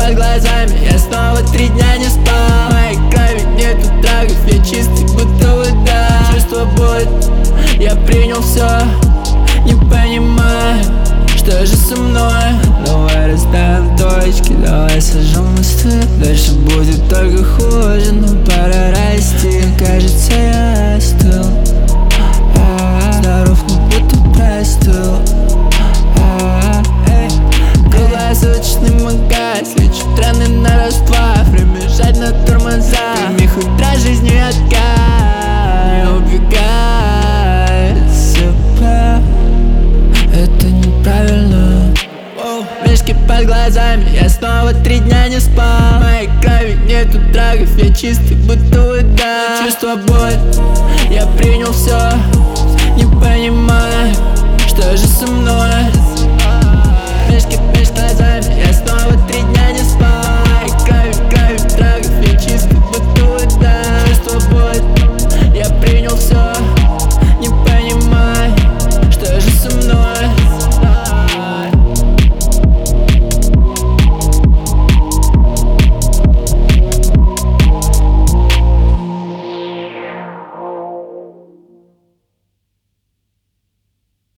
под глазами, я снова 3 дня не спал. В моей крови нету драгов, я чистый, будто вода. Чувство будет, я принял все, не понимаю, что же со мной. Давай расставим точки, давай сожжем мосты. Дальше будет только хуже, но пора расти. Кажется, я остыл, здоров, но будто простыл. Круглосуточный магаз, лечу страны на расплав. Время жать на тормоза, прими хоть раз жизнью откай. Убегай от себя, это неправильно. Мешки под глазами, я снова 3 дня не спал. В моей крови нету драгов, я чистый, будто вода. Чувство будет, я принял все, не понимаю,